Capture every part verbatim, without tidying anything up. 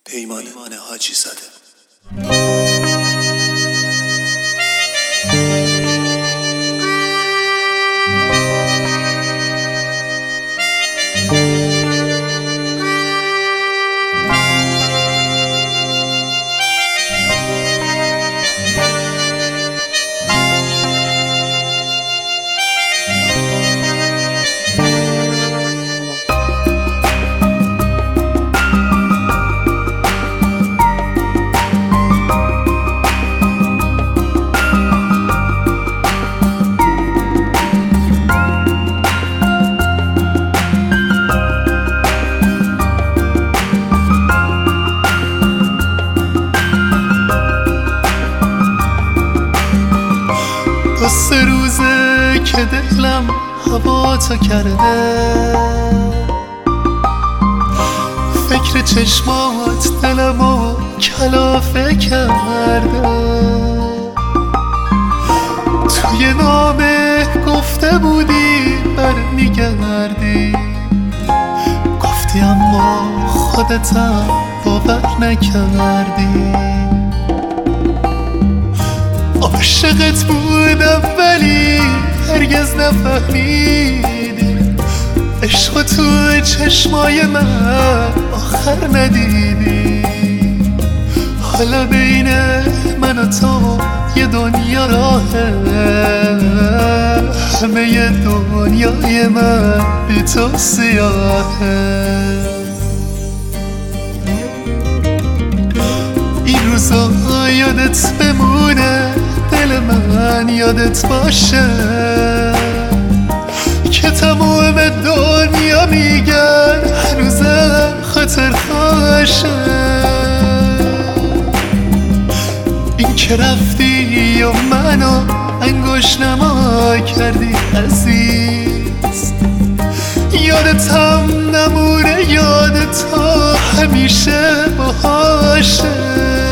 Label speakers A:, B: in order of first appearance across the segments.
A: پیمان حاجی زاده.
B: دو سه روزه که دلم هوا تو کرده، فکر چشمات دلمو کلافه کرده. توی نامه گفته بودی برمیگردی، گفتی اما خودتم باور نکردی. عاشقت بودم ولی هرگز نفهمیدی، عشق تو چشمای من آخر ندیدی. حالا بین من و تو یه دنیا راهه، همه دنیای من بی تو سیاهه. این روزا یادت بمونه، دل من یادت باشه که تمام دنیا میگن هنوزم خاطر خواشه. این که رفتی و منو انگوش نما کردی عزیز، یادت هم نمونه، یادت ها همیشه باشه.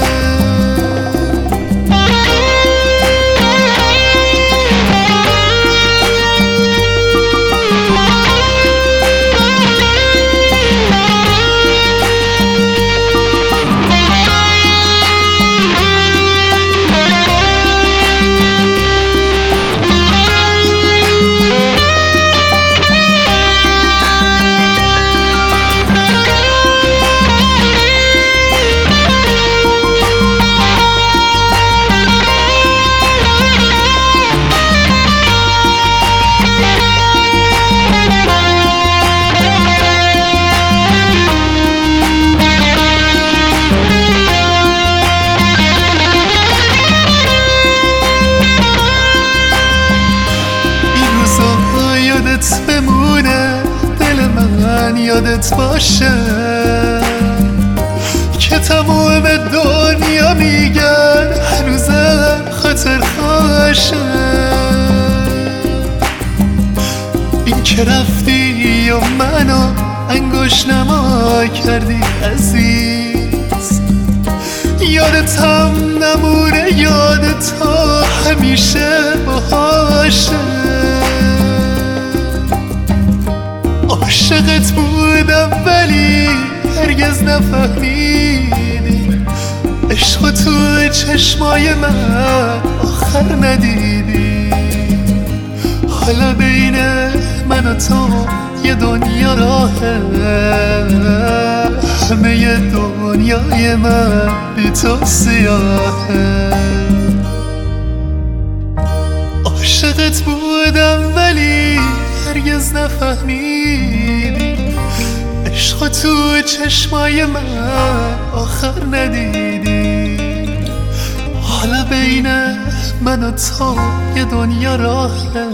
B: بمونه دل من یادت باشه که تمام دنیا میگن هنوزم خاطر خواشه. این که رفتی و منو انگوش نما کردی عزیز، یادت هم نمونه، یادت ها همیشه باشه. عاشقت بودم ولی هرگز نفهمیدی، عشق تو چشمای من آخر ندیدی. حالا بین من و تو یه دنیا راهه، همه دنیای من بی تو سیاهه. عاشقت بودم ولی هرگز نفهمیدی، عشق تو چشمای من آخر ندیدی. حالا بین من و تو یه دنیا راهه،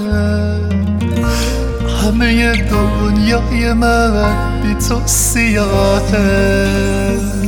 B: همه دنیای من بی تو سیاهه.